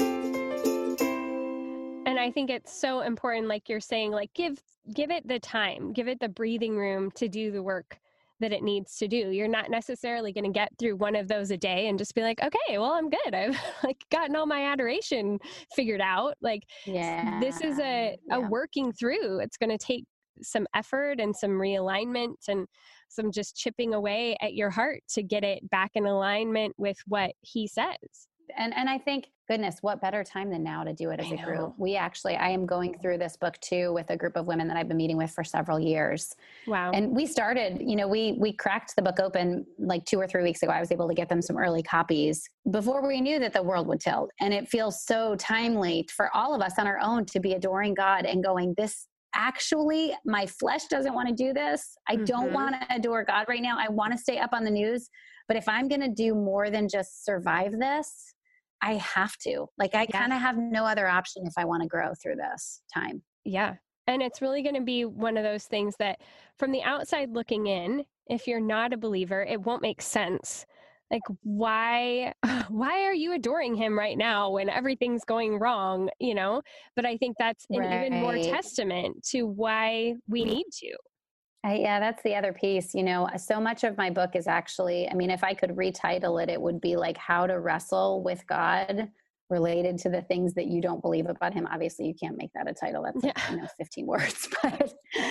And I think it's so important, like you're saying, like give it the time, give it the breathing room to do the work that it needs to do. You're not necessarily going to get through one of those a day and just be like, okay, well, I'm good. I've like gotten all my adoration figured out. Like, this is a working through. It's going to take some effort and some realignment and some just chipping away at your heart to get it back in alignment with what he says. And I think, goodness, what better time than now to do it as a group? I am going through this book too with a group of women that I've been meeting with for several years. Wow. And we started, we cracked the book open like 2 or 3 weeks ago. I was able to get them some early copies before we knew that the world would tilt. And it feels so timely for all of us on our own to be adoring God and going, this actually, my flesh doesn't want to do this. I don't want to adore God right now. I want to stay up on the news. But if I'm going to do more than just survive this, I have to. Like, I kind of have no other option if I want to grow through this time. Yeah. And it's really going to be one of those things that from the outside looking in, if you're not a believer, it won't make sense. Like, why are you adoring him right now when everything's going wrong, But I think that's an even more testament to why we need to. Yeah, that's the other piece. So much of my book is actually, if I could retitle it, it would be like how to wrestle with God related to the things that you don't believe about him. Obviously, you can't make that a title. That's 15 words, but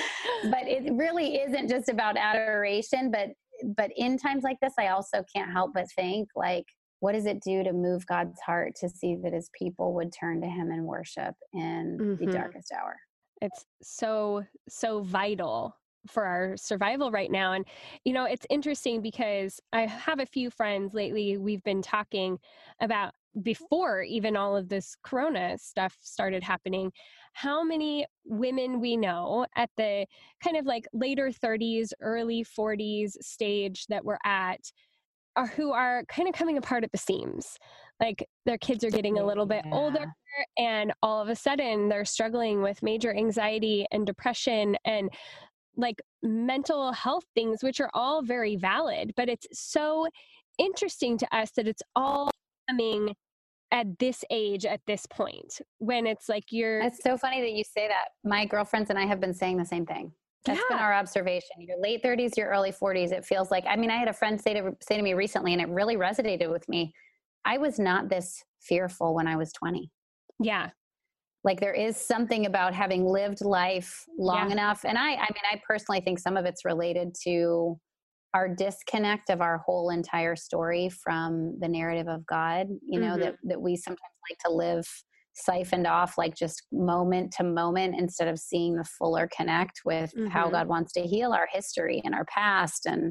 it really isn't just about adoration. But in times like this, I also can't help but think, like, what does it do to move God's heart to see that his people would turn to him and worship in the darkest hour? It's so vital for our survival right now. And, it's interesting because I have a few friends lately, we've been talking about, before even all of this Corona stuff started happening, how many women we know at the kind of like later 30s, early 40s stage that we're at who are kind of coming apart at the seams. Like, their kids are getting a little bit older, and all of a sudden they're struggling with major anxiety and depression and like mental health things, which are all very valid. But it's so interesting to us that it's all coming at this age, at this point, when it's like It's so funny that you say that. My girlfriends and I have been saying the same thing. That's been our observation. Your late 30s, your early 40s, it feels like, I had a friend say to me recently, and it really resonated with me. I was not this fearful when I was 20. Yeah. Like, there is something about having lived life long enough. And I personally think some of it's related to our disconnect of our whole entire story from the narrative of God, that we sometimes like to live siphoned off, like just moment to moment, instead of seeing the fuller connect with how God wants to heal our history and our past, and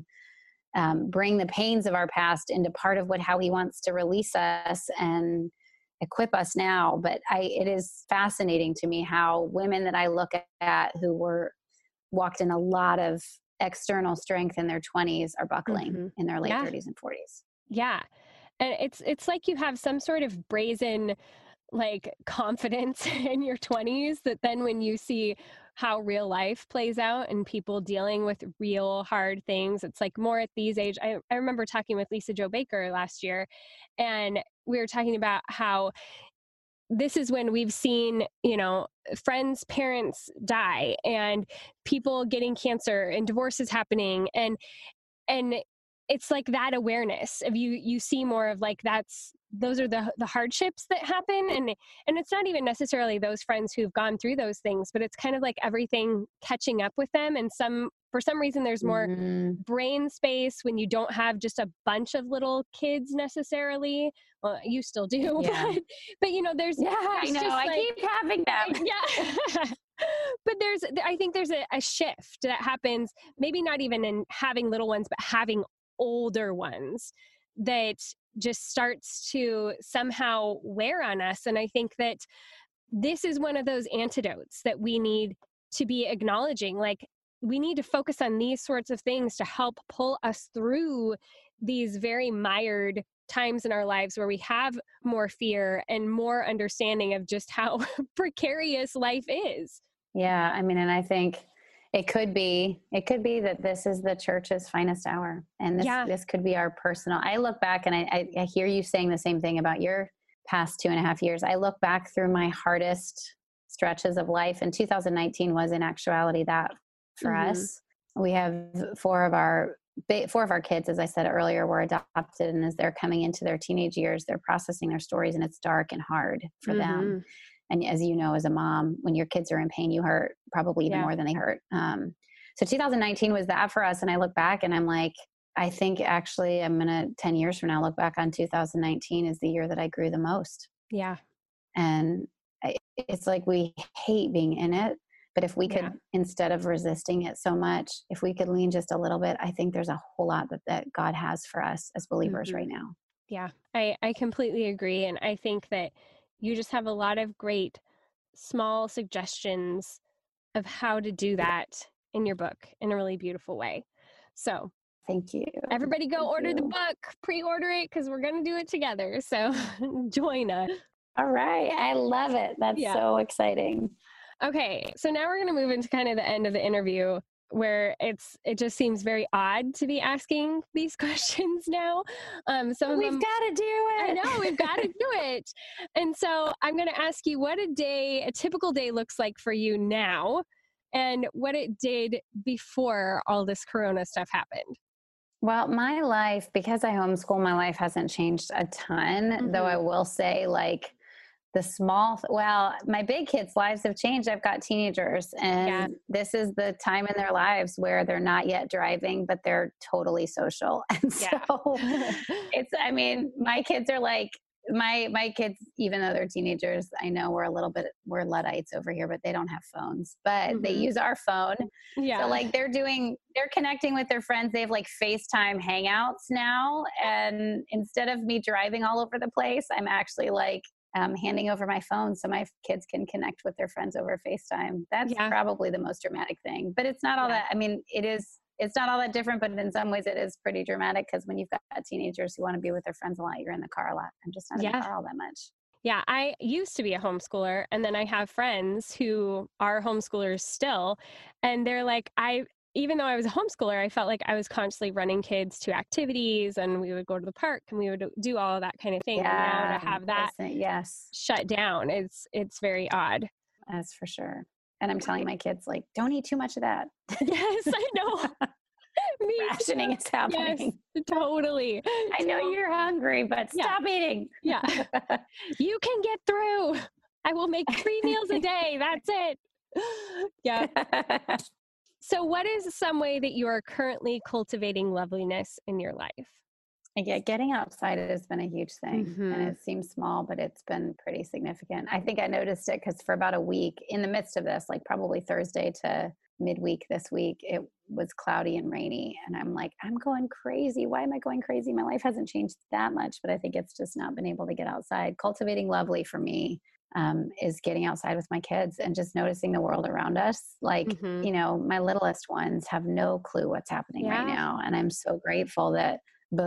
bring the pains of our past into part of how he wants to release us and equip us now. But it is fascinating to me how women that I look at who walked in a lot of external strength in their 20s are buckling in their late 30s and 40s. Yeah. And it's like you have some sort of brazen like confidence in your 20s that then when you see how real life plays out and people dealing with real hard things, it's like more at these age. I remember talking with Lisa Jo Baker last year, and we were talking about how this is when we've seen, friends' parents die and people getting cancer and divorces happening. And it's like that awareness of you see more of like, those are the hardships that happen. And it's not even necessarily those friends who've gone through those things, but it's kind of like everything catching up with them. And for some reason, there's more brain space when you don't have just a bunch of little kids necessarily. Well, you still do, but there's I know, I keep having them. Yeah. But I think there's a shift that happens, maybe not even in having little ones, but having older ones, that just starts to somehow wear on us. And I think that this is one of those antidotes that we need to be acknowledging. Like, we need to focus on these sorts of things to help pull us through these very mired times in our lives where we have more fear and more understanding of just how precarious life is. Yeah. And I think it could be that this is the church's finest hour. And this could be our personal, I look back and I hear you saying the same thing about your past 2.5 years. I look back through my hardest stretches of life, and 2019 was in actuality that for us. We have four of our kids, as I said earlier, were adopted. And as they're coming into their teenage years, they're processing their stories, and it's dark and hard for them. And as you know, as a mom, when your kids are in pain, you hurt probably even more than they hurt. So 2019 was that for us. And I look back and I'm like, I think actually I'm going to 10 years from now look back on 2019 as the year that I grew the most. Yeah. And it's like we hate being in it. But if we could, instead of resisting it so much, if we could lean just a little bit, I think there's a whole lot that God has for us as believers right now. Yeah, I completely agree. And I think that you just have a lot of great small suggestions of how to do that in your book in a really beautiful way. So thank you. Everybody go order the book, pre-order it, because we're going to do it together. So join us. All right. I love it. That's so exciting. Okay. So now we're going to move into kind of the end of the interview where it just seems very odd to be asking these questions now. We've got to do it. I know, we've got to do it. And so I'm going to ask you what a typical day looks like for you now and what it did before all this Corona stuff happened. Well, my life, because I homeschool, my life hasn't changed a ton, though I will say like my big kids' lives have changed. I've got teenagers and this is the time in their lives where they're not yet driving, but they're totally social. And so my kids are like, my kids, even though they're teenagers, I know we're Luddites over here, but they don't have phones, but they use our phone. Yeah. So like they're connecting with their friends. They have like FaceTime hangouts now. And instead of me driving all over the place, I'm actually like, handing over my phone so my kids can connect with their friends over FaceTime. That's probably the most dramatic thing, but it's not all that. I mean, it's not all that different, but in some ways it is pretty dramatic because when you've got teenagers who want to be with their friends a lot, you're in the car a lot. I'm just not in the car all that much. Yeah, I used to be a homeschooler, and then I have friends who are homeschoolers still, and they're like, even though I was a homeschooler, I felt like I was constantly running kids to activities and we would go to the park and we would do all of that kind of thing. And now to have that shut down, it's very odd. That's for sure. And I'm telling my kids, like, don't eat too much of that. Yes, I know. Rationing is happening. Yes, totally. I know you're hungry, but stop eating. Yeah. You can get through. I will make 3 meals a day. That's it. Yeah. So what is some way that you are currently cultivating loveliness in your life? Yeah, getting outside has been a huge thing. And it seems small, but it's been pretty significant. I think I noticed it because for about a week in the midst of this, like probably Thursday to midweek this week, it was cloudy and rainy. And I'm like, I'm going crazy. Why am I going crazy? My life hasn't changed that much, but I think it's just not been able to get outside. Cultivating lovely for me is getting outside with my kids and just noticing the world around us. Like, my littlest ones have no clue what's happening right now. And I'm so grateful that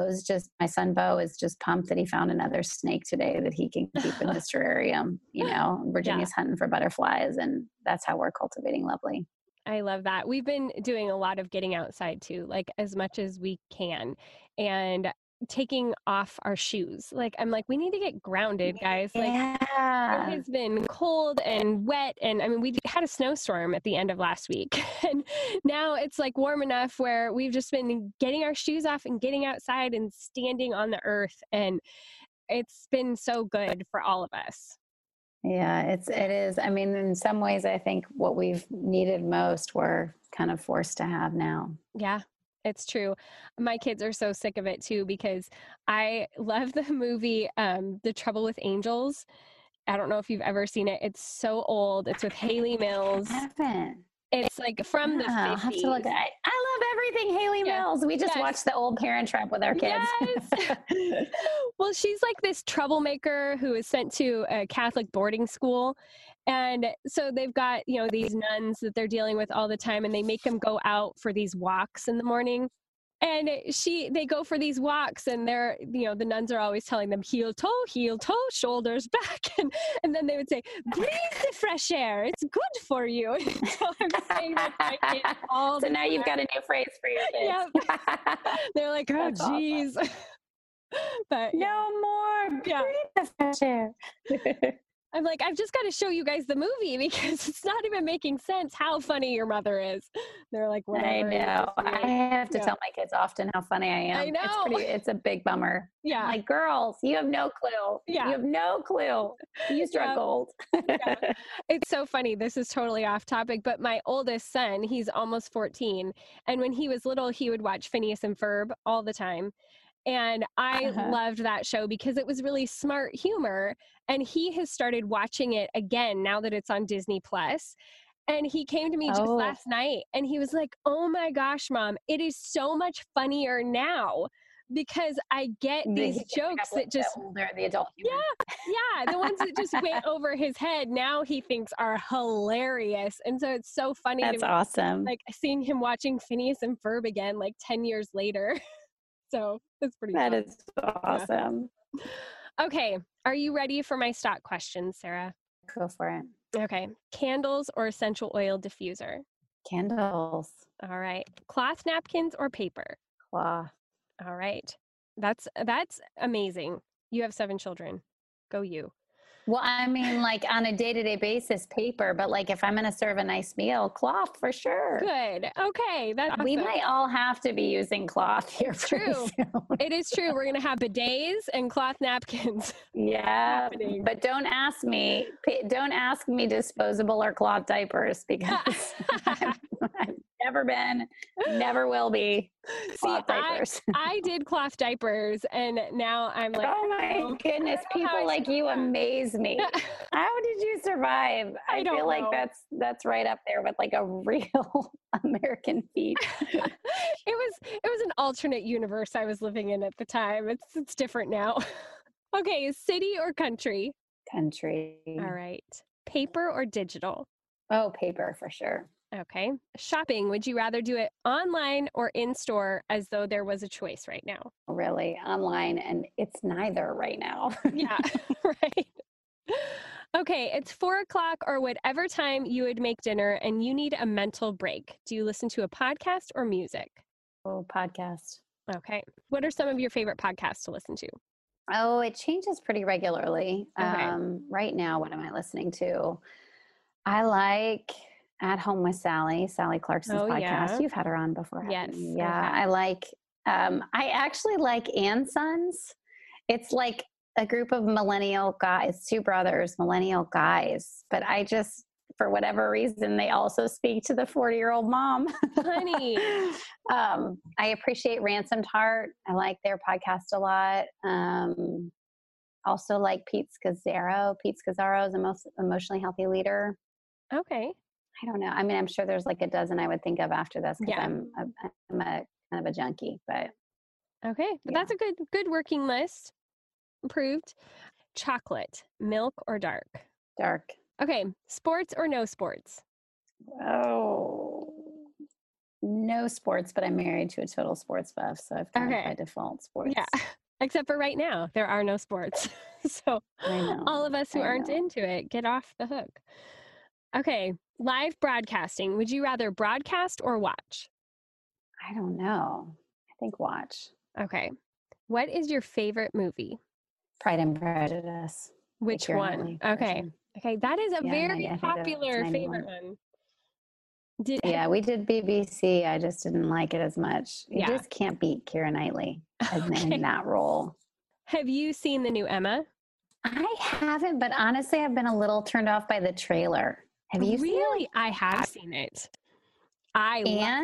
my son Bo is just pumped that he found another snake today that he can keep in his terrarium. Virginia's hunting for butterflies, and that's how we're cultivating lovely. I love that. We've been doing a lot of getting outside too, like as much as we can. And taking off our shoes. Like, I'm like, we need to get grounded, guys. Like, it has been cold and wet. And I mean, we had a snowstorm at the end of last week. And now it's like warm enough where we've just been getting our shoes off and getting outside and standing on the earth. And it's been so good for all of us. Yeah, it is. I mean, in some ways, I think what we've needed most, we're kind of forced to have now. Yeah. It's true. My kids are so sick of it too, because I love the movie, The Trouble with Angels. I don't know if you've ever seen it. It's so old. It's with Hayley Mills. I haven't. It's like from the 50s. I'll have to look at it. I love everything Hayley Mills. We just watched The Old Parent Trap with our kids. Yes. Well, she's like this troublemaker who is sent to a Catholic boarding school. And so they've got, these nuns that they're dealing with all the time, and they make them go out for these walks in the morning. And they go for these walks, and they're, the nuns are always telling them heel toe, shoulders back. And then they would say, breathe the fresh air. It's good for you. So I'm saying that to my kids all the time. So now you've got a new phrase for your kids. Yep. They're like, oh, geez. But no more. Breathe the fresh air. I'm like, I've just got to show you guys the movie because it's not even making sense how funny your mother is. They're like, whatever. I know. I have to tell my kids often how funny I am. I know. It's a big bummer. Yeah. I'm like, girls, you have no clue. Yeah. You have no clue. You struggled. Yeah. It's so funny. This is totally off topic, but my oldest son, he's almost 14. And when he was little, he would watch Phineas and Ferb all the time. And I loved that show because it was really smart humor. And he has started watching it again now that it's on Disney Plus. And he came to me just last night and he was like, oh my gosh, Mom, it is so much funnier now because I get these jokes that just the adult humor. Yeah, the ones that just went over his head now he thinks are hilarious. And so it's so funny. That's awesome. Like seeing him watching Phineas and Ferb again like 10 years later. So that's pretty fun. That is awesome. Yeah. Okay. Are you ready for my stock questions, Sarah? Go for it. Okay. Candles or essential oil diffuser? Candles. All right. Cloth napkins or paper? Cloth. All right. That's amazing. You have 7 children. Go you. Well, I mean, like on a day-to-day basis, paper, but like if I'm going to serve a nice meal, cloth for sure. Good. Okay. That's awesome. We might all have to be using cloth here. True. It is true. We're going to have bidets and cloth napkins. Yeah. But don't ask me disposable or cloth diapers because I've never been, never will be cloth diapers. I did cloth diapers and now I'm like, oh my goodness, people like you amaze me. How did you survive? I feel like that's right up there with like a real American feat. It was an alternate universe I was living in at the time. It's different now. Okay, city or country? Country. All right. Paper or digital? Oh, paper for sure. Okay. Shopping, would you rather do it online or in store as though there was a choice right now? Really, online, and it's neither right now. Yeah, right. Okay, it's 4:00 or whatever time you would make dinner and you need a mental break. Do you listen to a podcast or music? Oh, podcast. Okay. What are some of your favorite podcasts to listen to? Oh, it changes pretty regularly. Okay. Right now, what am I listening to? I like At Home with Sally Clarkson's podcast. Yeah. You've had her on before. Yes. Yeah. I like, I actually like And Sons. It's like a group of millennial guys, 2 brothers, millennial guys. But I just, for whatever reason, they also speak to the 40-year-old mom. Honey. I appreciate Ransomed Heart. I like their podcast a lot. Also like Pete Scazzaro. Pete Scazzaro is a most emotionally healthy leader. Okay. I don't know. I mean, I'm sure there's like a dozen I would think of after this because Yeah. I'm a kind of a junkie, but Okay. But that's a good working list. Approved. Chocolate, milk or dark? dark. Okay. Sports or no sports? Oh, no sports, but I'm married to a total sports buff, so I've kind of by default sports. Yeah. Except for right now, there are no sports. So I know. all of us who aren't into it, get off the hook. Okay. Live broadcasting. Would you rather broadcast or watch? I don't know. I think watch. Okay. What is your favorite movie? Pride and Prejudice. Which one? Okay. Okay. That is a very popular favorite one. Yeah, we did BBC. I just didn't like it as much. You just can't beat Keira Knightley in that role. Have you seen the new Emma? I haven't, but honestly, I've been a little turned off by the trailer. Have you really? seen it? I have seen it. I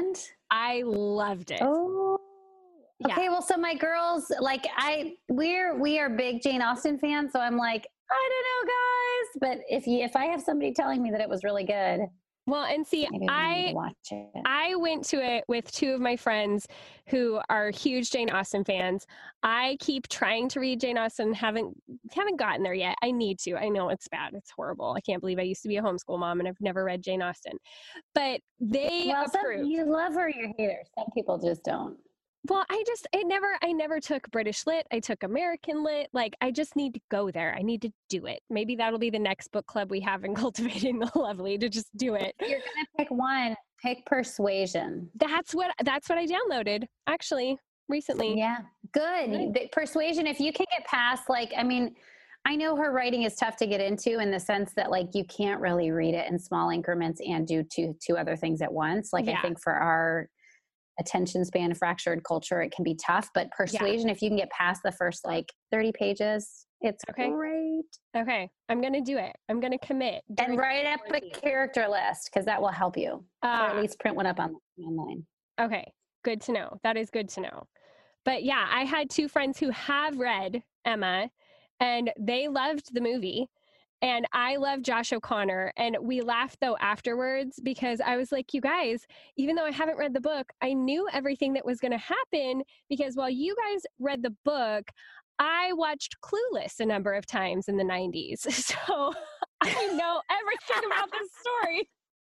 loved it. Oh. Yeah. Okay, well, so my girls, like we are big Jane Austen fans, so I'm like, I don't know, guys, but if I have somebody telling me that it was really good, well, and see, I went to it with 2 of my friends who are huge Jane Austen fans. I keep trying to read Jane Austen, haven't gotten there yet. I need to. I know it's bad. It's horrible. I can't believe I used to be a homeschool mom and I've never read Jane Austen. But they approved. You love her, you hate her. Some people just don't. Well, I never took British Lit. I took American Lit. Like, I just need to go there. I need to do it. Maybe that'll be the next book club we have in Cultivating the Lovely, to just do it. You're going to pick one. Pick Persuasion. That's what I downloaded, actually, recently. Yeah. Good. Persuasion, if you can get past, like, I mean, I know her writing is tough to get into in the sense that like you can't really read it in small increments and do two other things at once. Like I think for our attention span fractured culture, it can be tough, but Persuasion, if you can get past the first like 30 pages, it's great. Okay. I'm going to do it. I'm going to commit. And write up a character list because that will help you. Or at least print one up online. Okay. Good to know. That is good to know. But yeah, I had 2 friends who have read Emma and they loved the movie. And I love Josh O'Connor. And we laughed though afterwards because I was like, you guys, even though I haven't read the book, I knew everything that was going to happen because while you guys read the book, I watched Clueless a number of times in the 90s. So I know everything about this story.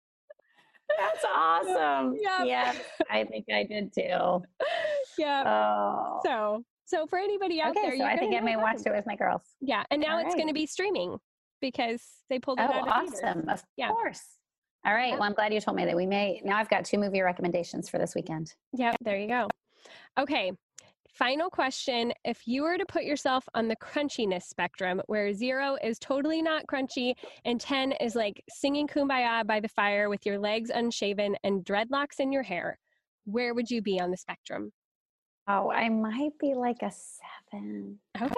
That's awesome. Yep. Yeah, I think I did too. Yeah. Oh. So for anybody out there, so I think I may watch it with my girls. Yeah, and now it's going to be streaming because they pulled it out of awesome. theaters. Of course. All right. Well, I'm glad you told me that we may. Now I've got 2 movie recommendations for this weekend. Yeah, there you go. Okay. Final question. If you were to put yourself on the crunchiness spectrum, where 0 is totally not crunchy and 10 is like singing Kumbaya by the fire with your legs unshaven and dreadlocks in your hair, where would you be on the spectrum? Oh, I might be like a 7. Okay.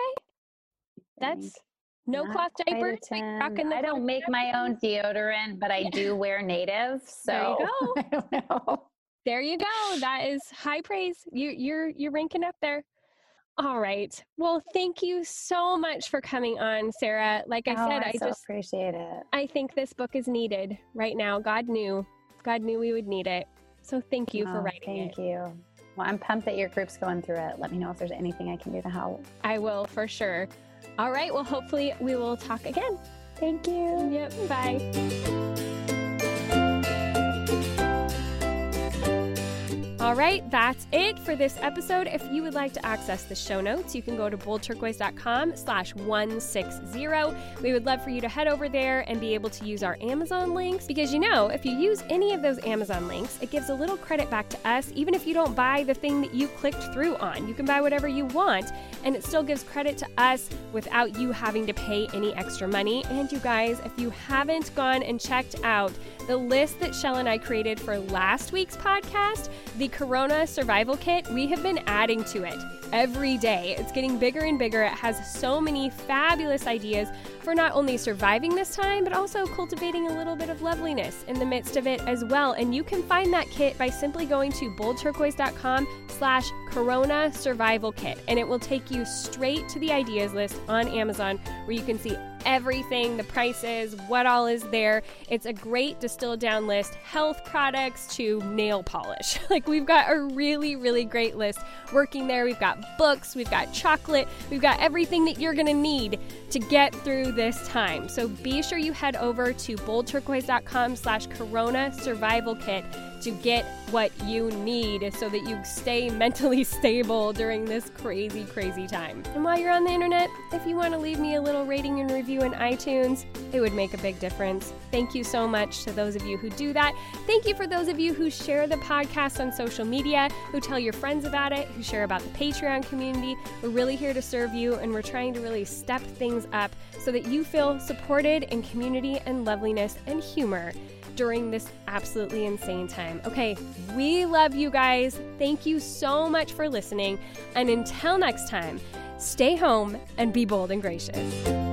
That's no cloth diapers. Like I don't make my own deodorant, but I do wear Native. So there you go. I don't know. There you go. That is high praise. You're ranking up there. All right. Well, thank you so much for coming on, Sarah. Like I said, I just appreciate it. I think this book is needed right now. God knew we would need it. So thank you for writing it. Thank you. Well, I'm pumped that your group's going through it. Let me know if there's anything I can do to help. I will for sure. All right. Well, hopefully we will talk again. Thank you. Yep. Bye. All right, that's it for this episode. If you would like to access the show notes, you can go to boldturquoise.com/160. We would love for you to head over there and be able to use our Amazon links because, if you use any of those Amazon links, it gives a little credit back to us, even if you don't buy the thing that you clicked through on. You can buy whatever you want, and it still gives credit to us without you having to pay any extra money. And you guys, if you haven't gone and checked out the list that Shell and I created for last week's podcast, the Corona Survival Kit, we have been adding to it every day. It's getting bigger and bigger. It has so many fabulous ideas for not only surviving this time, but also cultivating a little bit of loveliness in the midst of it as well. And you can find that kit by simply going to boldturquoise.com/Corona Survival Kit. And it will take you straight to the ideas list on Amazon where you can see everything, the prices, what all is there. It's a great distilled down list, health products to nail polish. Like we've got a really, really great list working there. We've got books, we've got chocolate, we've got everything that you're going to need to get through this time. So be sure you head over to boldturquoise.com/Corona Survival Kit to get what you need so that you stay mentally stable during this crazy, crazy time. And while you're on the internet, if you want to leave me a little rating and review in iTunes, it would make a big difference. Thank you so much to those of you who do that. Thank you for those of you who share the podcast on social media, who tell your friends about it, who share about the Patreon community. We're really here to serve you, and we're trying to really step things up so that you feel supported in community and loveliness and humor during this absolutely insane time. Okay, we love you guys. Thank you so much for listening. And until next time, stay home and be bold and gracious.